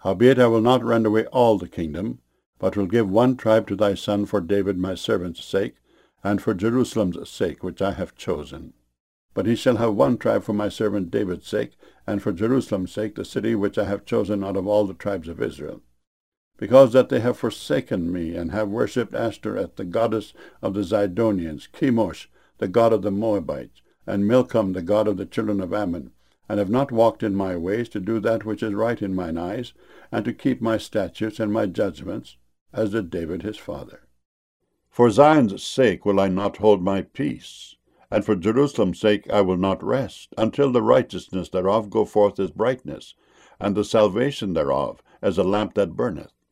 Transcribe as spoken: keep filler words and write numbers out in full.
Howbeit I will not rend away all the kingdom, but will give one tribe to thy son for David my servant's sake, and for Jerusalem's sake, which I have chosen. But he shall have one tribe for my servant David's sake, and for Jerusalem's sake, the city which I have chosen out of all the tribes of Israel. Because that they have forsaken me, and have worshipped Ashtoreth, the goddess of the Zidonians, Chemosh, the god of the Moabites, and Milcom, the god of the children of Ammon, and have not walked in my ways, to do that which is right in mine eyes, and to keep my statutes and my judgments, as did David his father. For Zion's sake will I not hold my peace, and for Jerusalem's sake I will not rest, until the righteousness thereof go forth as brightness, and the salvation thereof as a lamp that burneth.